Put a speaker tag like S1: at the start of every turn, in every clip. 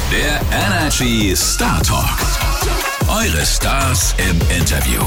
S1: Der Energy Star Talk. Eure Stars im Interview.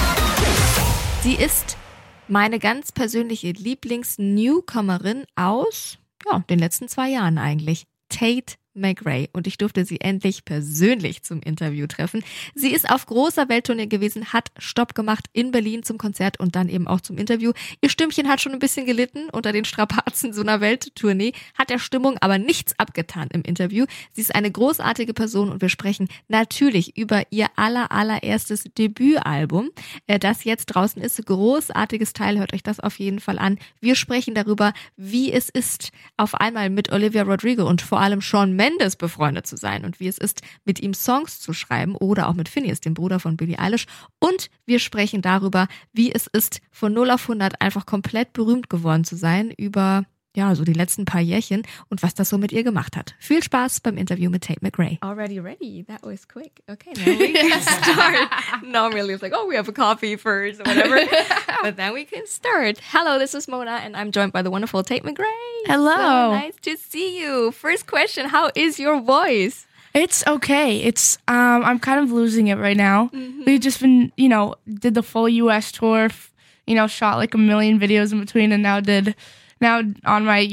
S2: Sie ist meine ganz persönliche Lieblings-Newcomerin aus den letzten 2 Jahren eigentlich. Tate McRae, und ich durfte sie endlich persönlich zum Interview treffen. Sie ist auf großer Welttournee gewesen, hat Stopp gemacht in Berlin zum Konzert und dann eben auch zum Interview. Ihr Stimmchen hat schon ein bisschen gelitten unter den Strapazen so einer Welttournee, hat der Stimmung aber nichts abgetan im Interview. Sie ist eine großartige Person und wir sprechen natürlich über ihr allererstes Debütalbum, das jetzt draußen ist. Großartiges Teil, hört euch das auf jeden Fall an. Wir sprechen darüber, wie es ist, auf einmal mit Olivia Rodrigo und vor allem Shawn Mendes befreundet zu sein und wie es ist, mit ihm Songs zu schreiben oder auch mit Finneas, dem Bruder von Billie Eilish. Und wir sprechen darüber, wie es ist, von 0 auf 100 einfach komplett berühmt geworden zu sein über so die letzten paar Jährchen und was das so mit ihr gemacht hat. Viel Spaß beim Interview mit Tate McRae. Already ready. That was quick. Okay, now we can start. Normally it's like, we have a coffee first or whatever. But then we can start. Hello, this is Mona and I'm joined by the wonderful Tate McRae.
S3: Hello.
S2: So nice to see you. First question, how is your voice?
S3: It's okay. It's I'm kind of losing it right now.
S2: Mm-hmm.
S3: We've just been, did the full US tour, shot like a million videos in between and now on my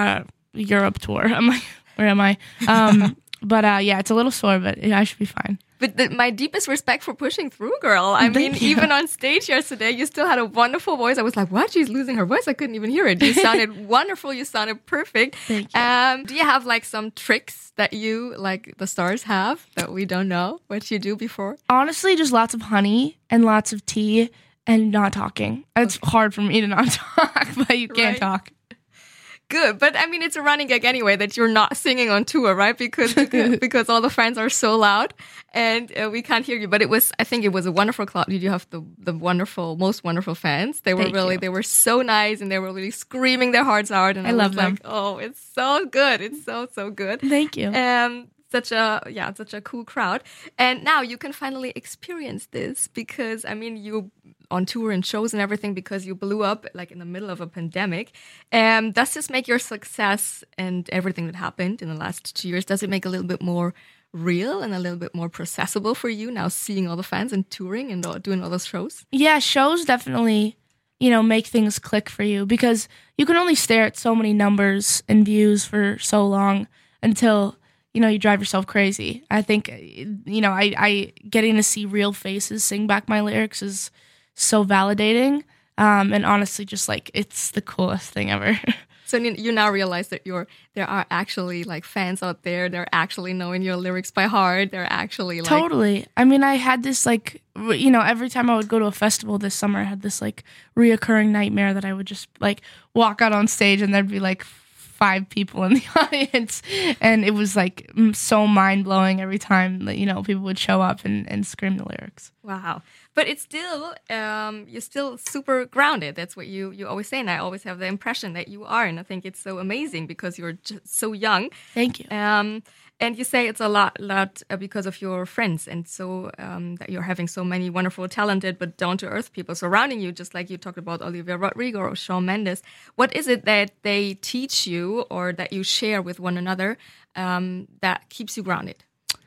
S3: Europe tour. I'm like, where am I? But it's a little sore, but I should be fine.
S2: But my deepest respect for pushing through, girl. I mean, even on stage yesterday, you still had a wonderful voice. I was like, what? She's losing her voice? I couldn't even hear it. You sounded wonderful. You sounded perfect.
S3: Thank you.
S2: Do you have like some tricks that you, like the stars have that we don't know what you do before?
S3: Honestly, just lots of honey and lots of tea and not talking. It's hard for me to not talk, but you can't talk.
S2: Good, but I mean, it's a running gag anyway that you're not singing on tour, right? Because all the fans are so loud and we can't hear you. But I think it was a wonderful crowd. Did you have the most wonderful fans? They were they were so nice and they were really screaming their hearts out. And I
S3: love them.
S2: Like, oh, it's so good. It's so good.
S3: Thank you.
S2: Such a cool crowd. And now you can finally experience this because, I mean, you on tour and shows and everything because you blew up like in the middle of a pandemic. Does this make your success and everything that happened in the last 2 years, does it make a little bit more real and a little bit more processible for you now seeing all the fans and touring and doing all those shows?
S3: Yeah, shows definitely, make things click for you because you can only stare at so many numbers and views for so long until you drive yourself crazy. I think, I getting to see real faces sing back my lyrics is so validating. And honestly, just like, it's the coolest thing ever.
S2: So you now realize that there are actually like fans out there. They're actually knowing your lyrics by heart. They're actually like...
S3: Totally. I mean, I had this like, every time I would go to a festival this summer, I had this like reoccurring nightmare that I would just like walk out on stage and there'd be like 5 people in the audience, and it was like so mind-blowing every time that people would show up and scream the lyrics.
S2: Wow. But it's still you're still super grounded. That's what you always say, and I always have the impression that you are, and I think it's so amazing because you're just so young.
S3: Thank you.
S2: And you say it's a lot because of your friends, and so that you're having so many wonderful, talented, but down-to-earth people surrounding you, just like you talked about Olivia Rodrigo or Shawn Mendes. What is it that they teach you or that you share with one another that keeps you grounded?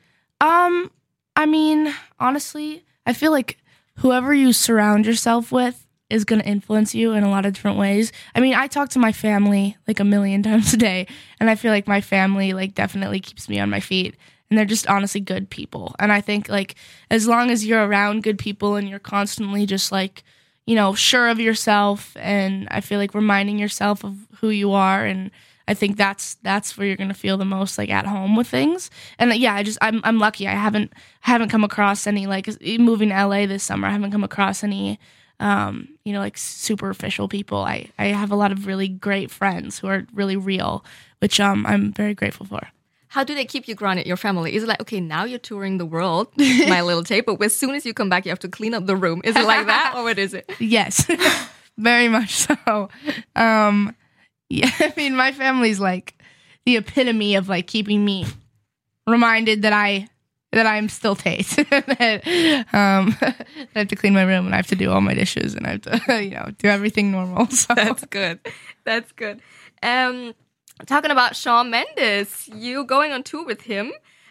S3: I mean, honestly, I feel like whoever you surround yourself with is going to influence you in a lot of different ways. I mean, I talk to my family like a million times a day, and I feel like my family like definitely keeps me on my feet, and they're just honestly good people. And I think like as long as you're around good people and you're constantly just like, sure of yourself, and I feel like reminding yourself of who you are, and I think that's where you're going to feel the most like at home with things. And yeah, I'm lucky. I haven't come across any, like moving to LA this summer, I haven't come across any like superficial people. I have a lot of really great friends who are really real, which I'm very grateful for.
S2: How do they keep you grounded, your family? Is it like, okay, now you're touring the world, my little tape, but as soon as you come back, you have to clean up the room. Is it like that, or what is it?
S3: Yes, very much so. Yeah, I mean, my family's like the epitome of like keeping me reminded that I'm still Tate. that I have to clean my room and I have to do all my dishes and I have to, do everything normal. So.
S2: That's good. That's good. Talking about Shawn Mendes, you going on tour with him.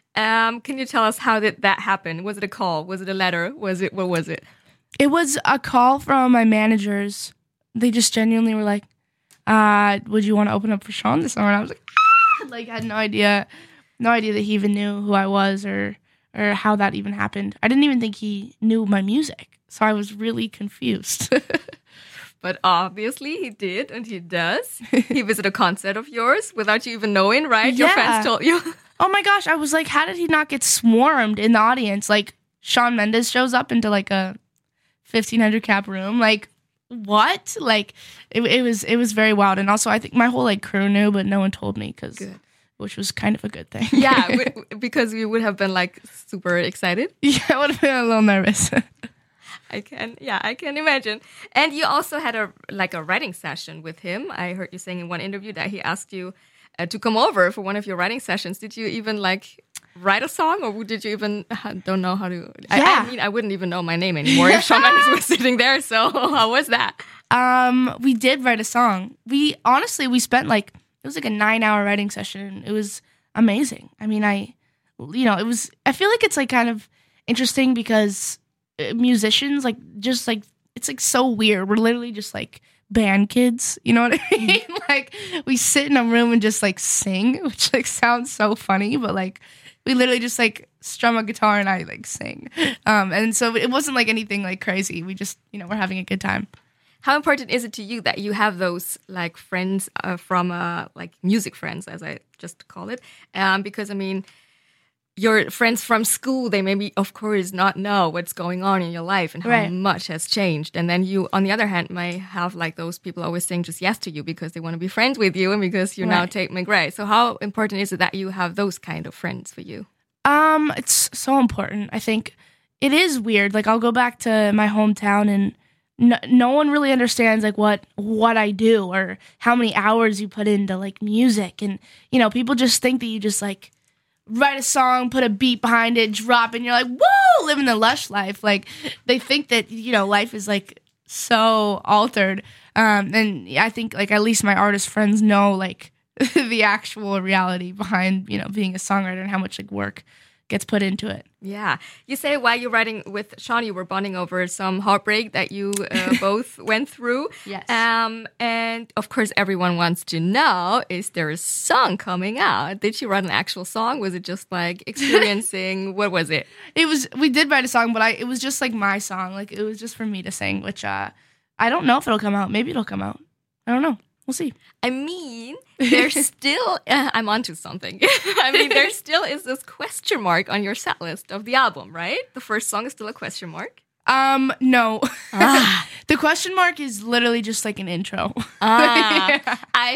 S2: Can you tell us how did that happen? Was it a call? Was it a letter? What was it?
S3: It was a call from my managers. They just genuinely were like, would you want to open up for Sean this summer? And I was like, like I had no idea that he even knew who I was or how that even happened. I didn't even think he knew my music, so I was really confused.
S2: But obviously he did, and he does. He visited a concert of yours without you even knowing, right? Your friends told you.
S3: Oh my gosh, I was like, how did he not get swarmed in the audience? Like, Shawn Mendes shows up into like a 1,500 cap room. Like, what? Like, it was very wild. And also, I think my whole like crew knew, but no one told me, which was kind of a good thing.
S2: Yeah, because we would have been like super excited.
S3: Yeah, I would have been a little nervous.
S2: I can imagine. And you also had a writing session with him. I heard you saying in one interview that he asked you to come over for one of your writing sessions. Did you even like write a song, or did you even don't know how to?
S3: Yeah.
S2: I mean, I wouldn't even know my name anymore if Shawn Mendes was sitting there. So how was that?
S3: We did write a song. We spent like, it was like a 9-hour writing session. It was amazing. I mean, I feel like it's like kind of interesting because musicians it's like so weird. We're literally just like band kids, you know what I mean? Like, we sit in a room and just like sing, which like sounds so funny, but like we literally just like strum a guitar and I like sing. And so it wasn't like anything like crazy. We just, we're having a good time.
S2: How important is it to you that you have those like friends from like music friends, as I just call it? Because I mean, your friends from school, they maybe, of course, not know what's going on in your life and how much has changed. And then you, on the other hand, might have like those people always saying just yes to you because they want to be friends with you and because you're now Tate McRae. So how important is it that you have those kind of friends for you?
S3: It's so important. I think it is weird. Like, I'll go back to my hometown and no one really understands like what I do or how many hours you put into like music. And, people just think that you just like write a song, put a beat behind it, drop it, and you're like, whoa, living the lush life. Like, they think that, life is like so altered. And I think like at least my artist friends know like the actual reality behind, being a songwriter and how much like work gets put into it.
S2: Yeah. You say while you're writing with Sean, you were bonding over some heartbreak that you both went through.
S3: Yes.
S2: And of course, everyone wants to know, is there a song coming out? Did you write an actual song? Was it just like experiencing, what was it?
S3: We did write a song, but it was just like my song. Like, it was just for me to sing, which I don't know if it'll come out. Maybe it'll come out. I don't know. We'll see.
S2: I mean, there's still, I'm onto something. I mean, there still is this question mark on your set list of the album, right? The first song is still a question mark.
S3: No. The question mark is literally just like an intro.
S2: Yeah.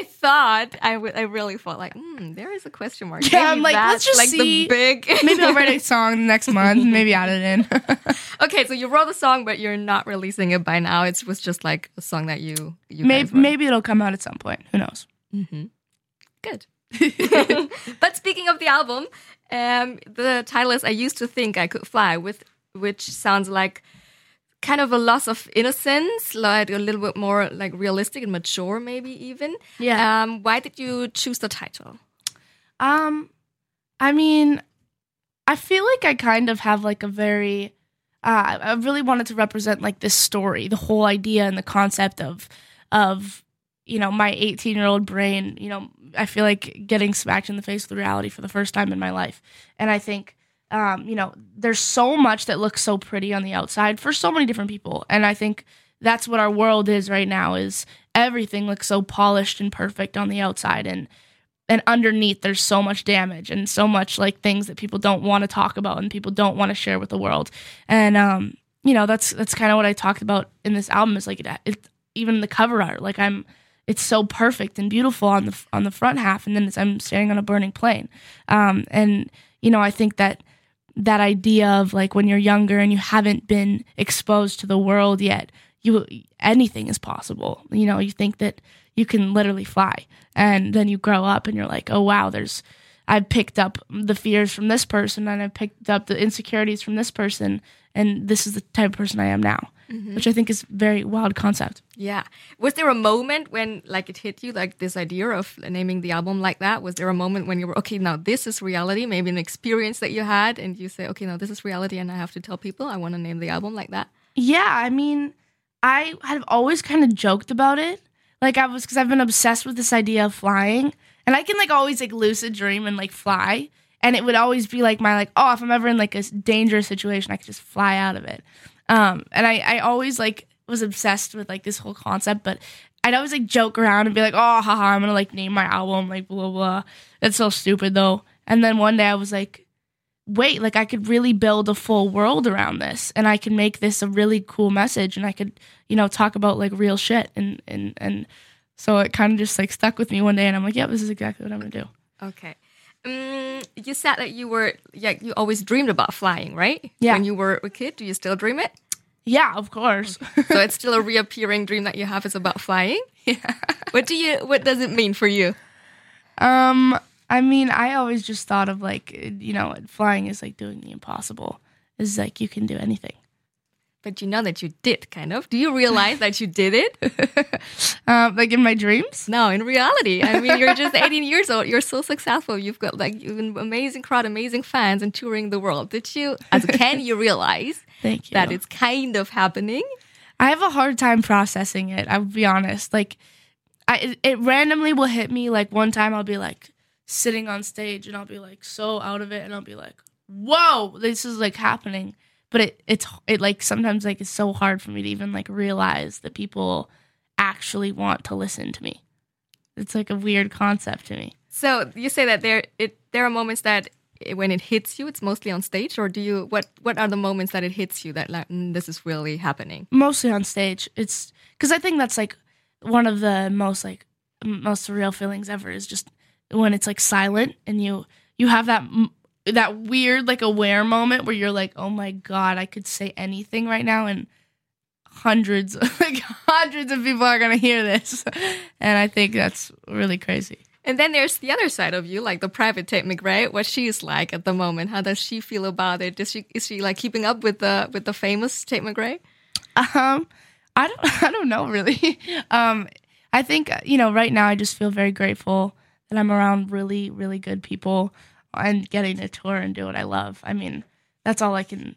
S2: I really thought like, there is a question mark.
S3: Yeah,
S2: maybe
S3: I'm like, let's just
S2: like
S3: see.
S2: The big.
S3: Maybe I'll write a song next month and maybe add it in.
S2: Okay, so you wrote a song, but you're not releasing it by now. It was just like a song that you
S3: maybe it'll come out at some point. Who knows?
S2: Mm-hmm. Good. But speaking of the album, the title is "I Used to Think I Could Fly," which sounds like kind of a loss of innocence, like a little bit more like realistic and mature, maybe even.
S3: Yeah.
S2: Why did you choose the title?
S3: I mean, I feel like I kind of have like a very, I really wanted to represent like this story, the whole idea and the concept of, my 18-year-old brain, I feel like getting smacked in the face with reality for the first time in my life. And I think, there's so much that looks so pretty on the outside for so many different people. And I think that's what our world is right now, is everything looks so polished and perfect on the outside. And underneath there's so much damage and so much like things that people don't want to talk about and people don't want to share with the world. And, that's kind of what I talked about in this album, is like it even the cover art, like it's so perfect and beautiful on the front half. And then I'm standing on a burning plane. I think that idea of like when you're younger and you haven't been exposed to the world yet, anything is possible. You think that you can literally fly, and then you grow up and you're like, oh wow, there's I picked up the fears from this person, and I picked up the insecurities from this person, and this is the type of person I am now, which I think is a very wild concept.
S2: Yeah. Was there a moment when like it hit you, like this idea of naming the album like that? Was there a moment when you were, okay, now this is reality, maybe an experience that you had, and you say, okay, now this is reality and I have to tell people I want to name the album like that?
S3: Yeah, I mean, I have always kind of joked about it. Like because I've been obsessed with this idea of flying, and I can like always like lucid dream and like fly. And it would always be like my like, oh, if I'm ever in like a dangerous situation, I could just fly out of it. And I always like was obsessed with like this whole concept, but I'd always like joke around and be like, oh, haha, I'm gonna like name my album like blah blah. That's so stupid though. And then one day I was like, wait, like I could really build a full world around this, and I can make this a really cool message, and I could, you know, talk about like real shit, and so it kind of just like stuck with me one day, and I'm like, yeah, this is exactly what I'm gonna do.
S2: Okay. You said that you always dreamed about flying, right?
S3: Yeah.
S2: When you were a kid, do you still dream it?
S3: Yeah, of course.
S2: So it's still a reappearing dream that you have is about flying?
S3: Yeah.
S2: What does it mean for you?
S3: I mean, I always just thought of like, you know, flying is like doing the impossible. It's like you can do anything.
S2: But you know that you did, kind of. Do you realize that you did it?
S3: Like in my dreams?
S2: No, in reality. I mean, you're just 18 years old. You're so successful. You've got like an amazing crowd, amazing fans, and touring the world. Can you realize
S3: Thank you.
S2: that it's kind of happening?
S3: I have a hard time processing it, I'll be honest. Like, it randomly will hit me. Like one time I'll be like sitting on stage and I'll be like so out of it, and I'll be like, whoa, this is like happening. But it like sometimes like it's so hard for me to even like realize that people actually want to listen to me. It's like a weird concept to me.
S2: So you say that there are moments that when it hits you, it's mostly on stage, or do you what are the moments that it hits you that like this is really happening?
S3: Mostly on stage. It's because I think that's like one of the most surreal feelings ever is just when it's like silent and you have that weird like aware moment where you're like, oh my God, I could say anything right now and hundreds of people are gonna hear this. And I think that's really crazy.
S2: And then there's the other side of you, like the private Tate McRae, what she's like at the moment. How does she feel about it? Is she like keeping up with the famous Tate McRae?
S3: I don't know really. I think, you know, right now I just feel very grateful that I'm around really, really good people and getting to tour and do what I love. I mean, that's all I can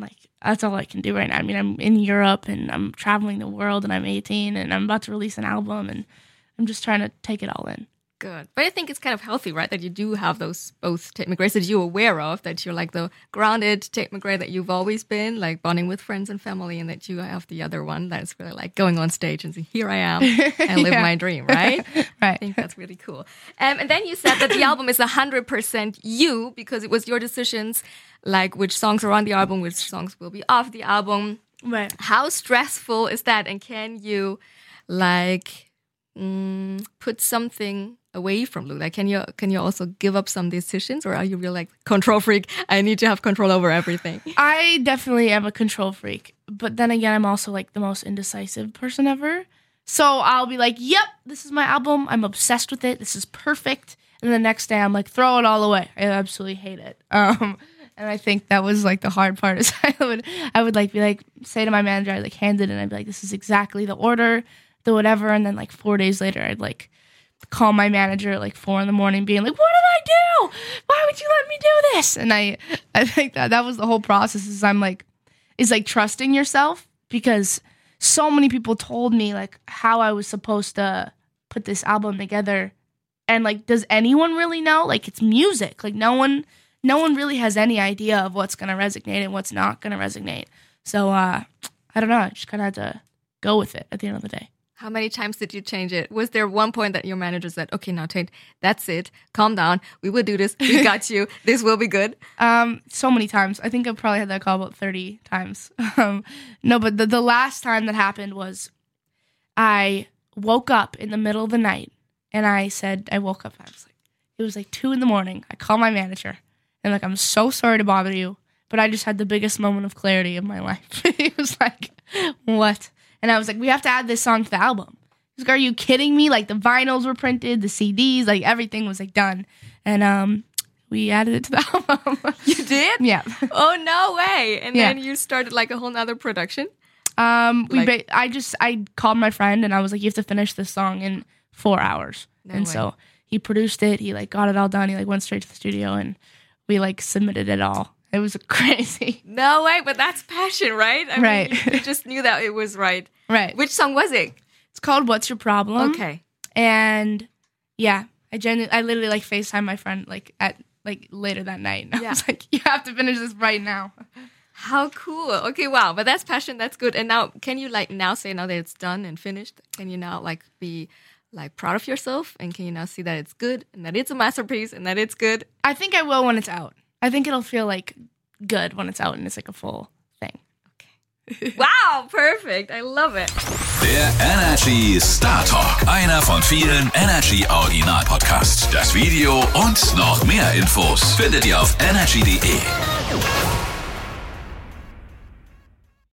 S3: do right now. I mean, I'm in Europe and I'm traveling the world and I'm 18 and I'm about to release an album and I'm just trying to take it all in.
S2: Good. But I think it's kind of healthy, right? That you do have those both Tate McRaes that you're aware of, that you're like the grounded Tate McRae that you've always been, like bonding with friends and family, and that you have the other one that's really like going on stage and saying, here I am and live my dream, right?
S3: Right.
S2: I think that's really cool. And then you said that the album is 100% you because it was your decisions, like which songs are on the album, which songs will be off the album.
S3: Right.
S2: How stressful is that? And can you like put something away from Lou? Like, can you also give up some decisions, or are you real like control freak? I need to have control over everything.
S3: I definitely am a control freak, but then again, I'm also like the most indecisive person ever. So I'll be like, yep, this is my album. I'm obsessed with it. This is perfect. And the next day I'm like, throw it all away. I absolutely hate it. And I think that was like the hard part is I would like be like, say to my manager, I'd like hand it and I'd be like, this is exactly the order, the whatever. And then like 4 days later, I'd like call my manager at like 4 a.m. being like, what did I do? Why would you let me do this? And I think that was the whole process is like trusting yourself, because so many people told me like how I was supposed to put this album together. And like, does anyone really know? Like, it's music. Like no one really has any idea of what's going to resonate and what's not going to resonate. So I don't know. I just kind of had to go with it at the end of the day.
S2: How many times did you change it? Was there one point that your manager said, okay, now Tate, that's it. Calm down. We will do this. We got you. This will be good.
S3: So many times. I think I probably had that call about 30 times. No, but the last time that happened was I woke up in the middle of the night and I woke up, it was like 2 a.m. I called my manager and like, I'm so sorry to bother you, but I just had the biggest moment of clarity of my life. He was like, what? And I was like, we have to add this song to the album. He's like, are you kidding me? Like the vinyls were printed, the CDs, like everything was like done. And we added it to the album.
S2: You did?
S3: Yeah.
S2: Oh, no way. And
S3: Yeah.
S2: then you started like a whole nother production?
S3: I called my friend and I was like, you have to finish this song in 4 hours. So he produced it. He like got it all done. He like went straight to the studio and we like submitted it all. It was crazy.
S2: No way, but that's passion, right? I
S3: Right.
S2: mean, you just knew that it was right.
S3: Right.
S2: Which song was it?
S3: It's called What's Your Problem?
S2: Okay.
S3: And yeah, I literally like FaceTime my friend like at like later that night. And I was like, you have to finish this right now.
S2: How cool. Okay, wow. But that's passion. That's good. And now, can you like now say now that it's done and finished, can you now like be like proud of yourself? And can you now see that it's good and that it's a masterpiece and that it's good?
S3: I think I will when it's out. I think it'll feel like good when it's out and it's like a full thing.
S2: Okay. Wow, perfect. I love it.
S1: Der Energy Star Talk. Einer von vielen Energy Original Podcasts. Das Video und noch mehr Infos findet ihr auf energy.de.